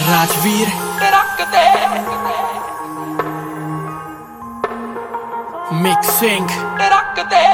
ਰਾਜਵੀਰ ਰੱਖਦੇ ਮਿਕਸਿੰਗ ਰੱਖਦੇ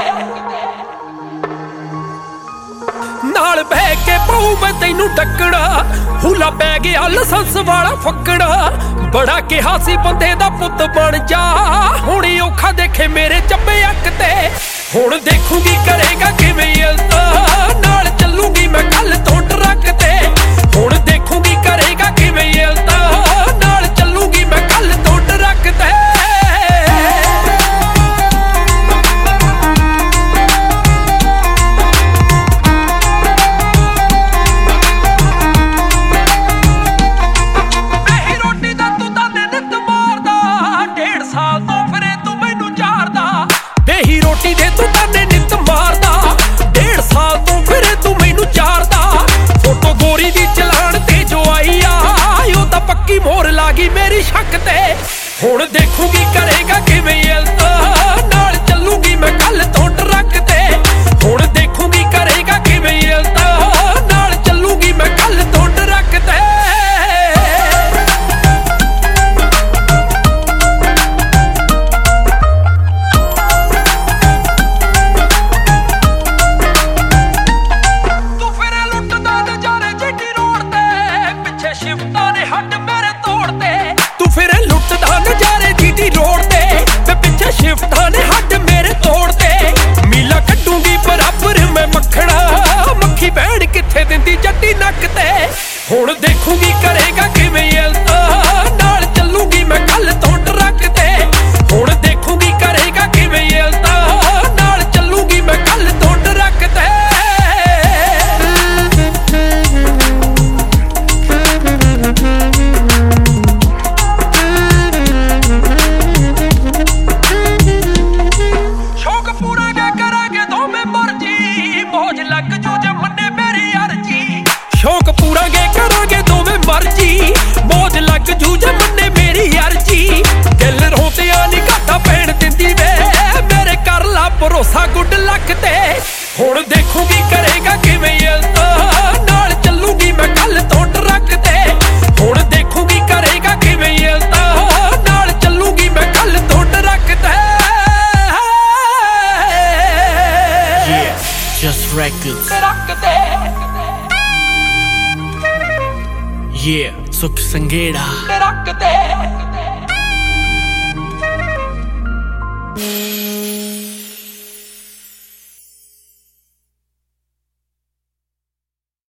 ਨਾਲ ਬਹਿ ਕੇ ਪਊ ਮੈਂ ਤੈਨੂੰ ਡੱਕਣਾ ਹੁਲਾ ਪੈ ਗਿਆ ਲਾਇਸੈਂਸ ਵਾਲਾ ਫੱਕੜਾ ਬੜਾ ਕਿਹਾ ਸੀ ਬੰਦੇ ਦਾ ਪੁੱਤ ਬਣ ਜਾ ਹੁਣ ਔਖਾ ਦੇਖੇ ਮੇਰੇ ਚੱਬੇ ਅੱਕ ਤੇ ਹੁਣ ਦੇਖੂਗੀ ਕਰੇਗਾ ਕਿਵੇਂ ਇਲਤਾ ਨਾਲ ਚੱਲੂਗੀ ਮੈਂ ਕੱਲ ਤੋਂ ਟਰੱਕ ਤੇ ਹੁਣ ਦੇਖੂਗੀ ਕਰੇਗਾ ਕਿਵੇਂ ਇਲਤਾ ਨਾਲ ਚੱਲੂਗੀ ਮੈਂ ਕੱਲ ਤੋਂ ਟਰੱਕ ਤੇ ਦੇਹੀ ਰੋਟੀ ਦੇ ਤੂੰ ਤਾਨੇ ਨਿੱਤ ਮਾਰਦਾ 1.5 ਸਾਲ ਤੋਂ ਫਿਰੇ ਤੂੰ ਮੈਨੂੰ ਚਾਰਦਾ ਫੋਟੋ ਗੋਰੀ ਦੀ ਚਲਾਣ ਤੇ ਜੋ ਆਈ ਆ ਉਹ ਤਾਂ ਪੱਕੀ ਮੋਹਰ ਲਾਗੀ ਮੇਰੀ ਸ਼ੱਕ ਤੇ ਹੁਣ ਦੇਖੂਗੀ ਕਰੇਗਾ ਕਿਵੇਂ ਇਲਤਾ ਨਾਲ ਚੱਲੂਗੀ ਮੈਂ ਕੱਲ ਤੋਂ ਟਰੱਕ ਤੇ ਹੁਣ ਦੇਖੂਗੀ ਕਰੇਗਾ ਕਿਵੇਂ ਇਲਤਾ ਨਾਲ ਚੱਲੂਗੀ ਮੈਂ ਕੱਲ ਤੋਂ ਟਰੱਕ ਤੇ ਸ਼ਿਫਟਾਂ ਨੇ ਹੱਡ ਮੇਰੇ ਤੋੜਦੇ ਤੂੰ ਫਿਰ ਲੁੱਟਦਾ ਨਜ਼ਾਰੇ ਜੀਟੀ ਰੋਡ ਤੇ ਤੇ ਪਿੱਛੇ ਸ਼ਿਫਟਾਂ ਨੇ ਹੱਡ ਮੇਰੇ ਤੋੜਦੇ ਮੀਲਾ ਕੱਢੂਗੀ ਬਰਾਬਰ ਮੈਂ ਮੱਖਣਾ ਮੱਖੀ ਬੈੜ ਕਿੱਥੇ ਦਿੰਦੀ ਜੱਟੀ ਨੱਕ ਤੇ ਹੁਣ ਦੇਖੂਗੀ ਕਰੇਗਾ ਕਿਵੇਂ ਇਲਤਾ ਨਾਲ ਚੱਲੂਗੀ ਮੈਂ ਕੱਲ ਤੋਂ ਟਰੱਕ ਤੇ ਹੁਣ ਦੇਖੂਗੀ ਕਰੇਗਾ ਕਿਵੇਂ ਇਲਤਾ ਨਾਲ ਚੱਲੂਗੀ ਮੈਂ ਕੱਲ ਤੋਂ ਟਰੱਕ ਤੇ ਸ਼ੌਕ ਪੂਰਾ ਗੇ ਕਰਾਂਗੇ ਦੋਵੇਂ ਮਰਜੀ ਮੌਜ ਲੱਗ ਜੂ ਜੇ ਮੰਨੇ ਮੇਰੀ ਅਰਜੀ ਦਿਲ ਰੋਂਦਿਆਂ ਨੀ ਘਾਟਾ ਪੈਣ ਦਿੰਦੀ ਵੇ ਮੇਰੇ ਕਰ ਲਾ ਭਰੋਸਾ ਗੁੱਡ ਲੱਕ ਤੇ ਹੁਣ ਦੇਖੂਗੀ ਕਰੇਗਾ ਕਿਵੇਂ ਇਲਤਾ ਨਾਲ ਚੱਲੂਗੀ ਮੈਂ ਕੱਲ ਤੋਂ ਟਰੱਕ ਤੇ ਹੁਣ ਦੇਖੂਗੀ ਕਰੇਗਾ ਕਿਵੇਂ ਇਲਤਾ ਨਾਲ ਚੱਲੂਗੀ ਮੈਂ ਕੱਲ ਤੋਂ ਟਰੱਕ ਤੇ Just records ਰੱਖਦੇ Yeah, ਸੁਖ ਸੰਗੇੜਾ ਰੱਖਦੇ